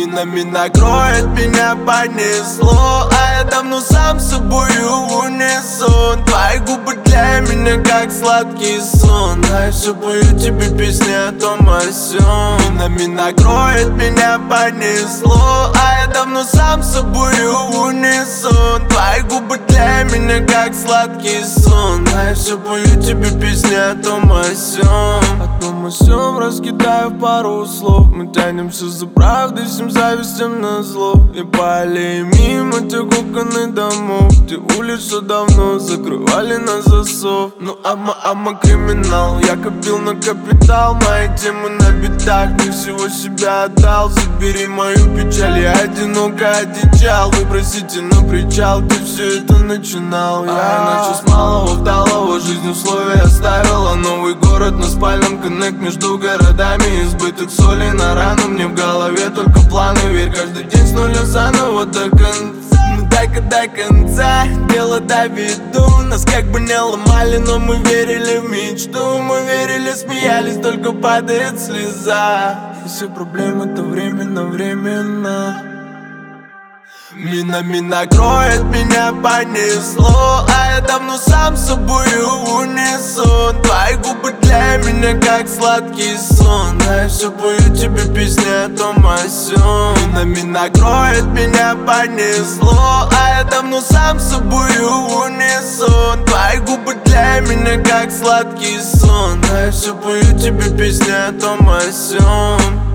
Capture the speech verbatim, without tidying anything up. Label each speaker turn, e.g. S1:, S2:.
S1: Минами накроет, меня понесло, а я давно сам с собою унесу. Твои губы для меня как сладкий сон, а я все пою тебе песни о том о сём. Минами накроет, меня понесло, а я давно сам с собою унесу. Твои губы для меня как сладкий сон, а я все пою тебе песни о том о сём. О том о сём раскидаю пару слов. Мы тянемся за правдой, всем завистям назло. И по аллее мимо тех окон и домов, где улицу давно закрывали на засов. Ну ама, ама криминал, я копил на капитал. Мои темы на битах, не всего себя отдал. Забери мою печаль, я одиноко одичал. Выбросите на причал, ты все это начинал. Я начал с малого, вдалого, жизнь условия оставила. Новый город на спальном, коннект между городами. Избыток соли на рану, мне в голове только планы. Верь, каждый день с нуля заново до конца. Ну дай-ка, дай конца, дело доведу. Нас как бы не ломали, но мы верили в мечту. Мы верили, смеялись, только падает слеза. И все проблемы то временно, временно. Минами накроет, меня понесло, а я давно сам с собою унесу. Твои губы для меня как сладкий сон, а я все пою тебе песни о том о сём. Минами накроет, меня понесло, а я давно сам с собою унесу. Твои губы для меня как сладкий сон, а я все пою тебе песни о том о сём.